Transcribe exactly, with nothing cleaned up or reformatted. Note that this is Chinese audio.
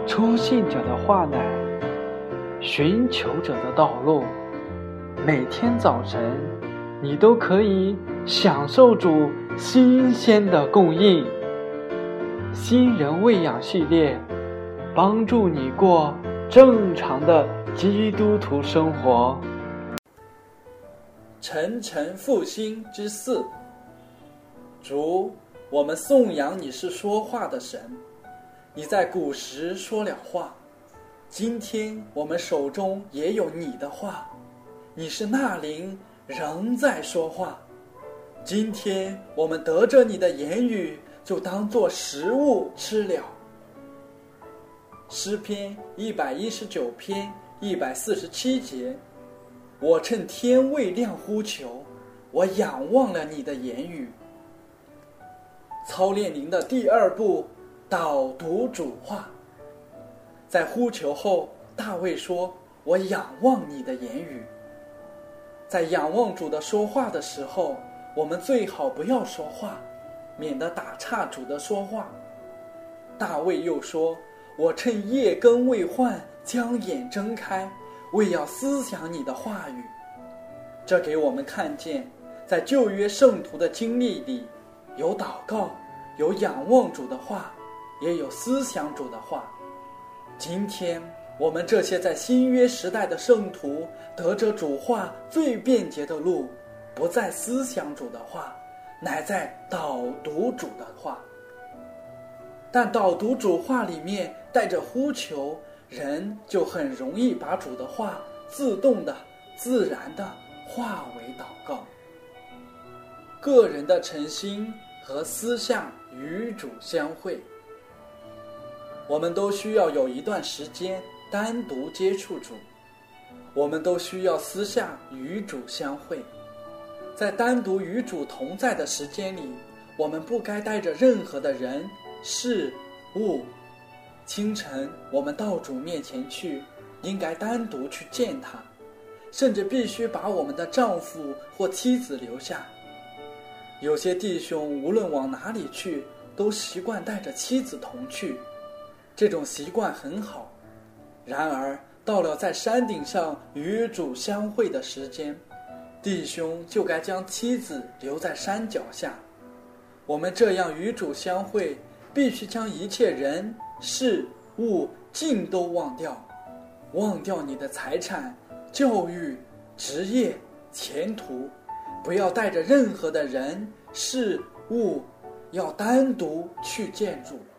初信者的话乃寻求者的道路。每天早晨，你都可以享受主新鲜的供应。新人喂养系列，帮助你过正常的基督徒生活。 晨晨复兴之四，主，我们颂扬你是说话的神，你在古时说了话，今天我们手中也有你的话，你是那灵仍在说话。今天我们得着你的言语，就当作食物吃了。诗篇一百一十九篇一百四十七节，我趁天未亮呼求，我仰望了你的言语。操练灵的第二步，导读主话。在呼求后，大卫说，我仰望你的言语。在仰望主的说话的时候，我们最好不要说话，免得打岔主的说话。大卫又说，我趁夜更未换，将眼睁开，为要思想你的话语。这给我们看见，在旧约圣徒的经历里，有祷告，有仰望主的话，也有思想主的话。今天我们这些在新约时代的圣徒，得着主话最便捷的路，不在思想主的话，乃在导读主的话。但导读主话里面带着呼求，人就很容易把主的话自动的、自然的化为祷告。个人的诚心和思想与主相会，我们都需要有一段时间单独接触主，我们都需要私下与主相会。在单独与主同在的时间里，我们不该带着任何的人事物。清晨我们到主面前去，应该单独去见他，甚至必须把我们的丈夫或妻子留下。有些弟兄无论往哪里去，都习惯带着妻子同去，这种习惯很好。然而到了在山顶上与主相会的时间，弟兄就该将妻子留在山脚下。我们这样与主相会，必须将一切人事物尽都忘掉，忘掉你的财产、教育、职业、前途，不要带着任何的人事物，要单独去见主。